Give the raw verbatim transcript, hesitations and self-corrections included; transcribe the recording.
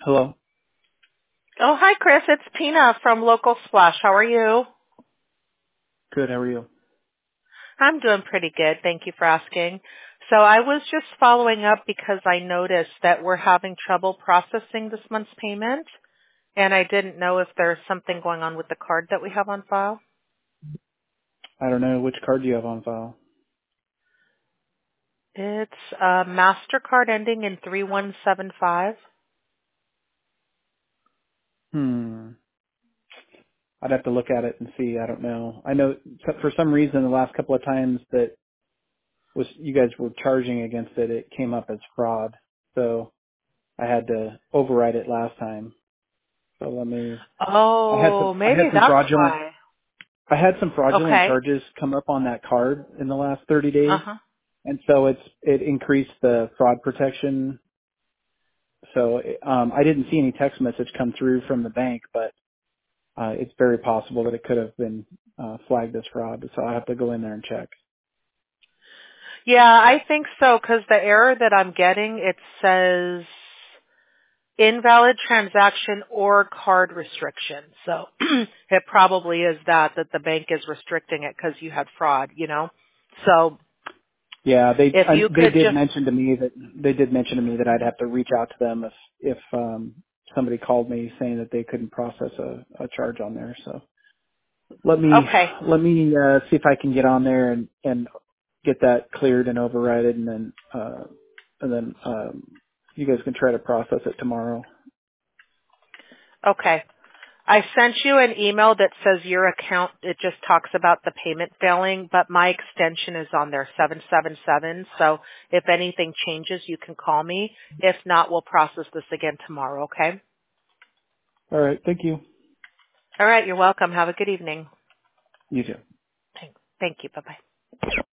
Hello. Oh, hi, Chris. It's Tina from Local Splash. How are you? Good. How are you? I'm doing pretty good. Thank you for asking. So I was just following up because I noticed that we're having trouble processing this month's payment, and I didn't know if there's something going on with the card that we have on file. I don't know which card do you have on file. It's a MasterCard ending in three one seven five. Hmm. I'd have to look at it and see. I don't know. I know so- for some reason the last couple of times that was you guys were charging against it, it came up as fraud. So I had to override it last time. So let me. I had some. Oh, I had maybe some that's fraudulent. why. I had some fraudulent Okay. charges come up on that card in the last thirty days, Uh-huh. and so it's it increased the fraud protection. So um, I didn't see any text message come through from the bank, but uh, it's very possible that it could have been uh, flagged as fraud. So I have to go in there and check. Yeah, I think so, because the error that I'm getting, it says invalid transaction or card restriction. So it probably is that, that the bank is restricting it because you had fraud, you know? So Yeah, they if I, you they could did just, mention to me that they did mention to me that I'd have to reach out to them if if um, somebody called me saying that they couldn't process a, a charge on there. So let me okay, let me uh, see if I can get on there and and get that cleared and overrided, and then uh, and then um, you guys can try to process it tomorrow. okay. I sent you an email that says your account, it just talks about the payment failing, but my extension is on there, seven seven seven. So if anything changes, you can call me. If not, we'll process this again tomorrow, okay? All right, thank you. All right, you're welcome. Have a good evening. You too. Thanks. Thank you. Bye-bye.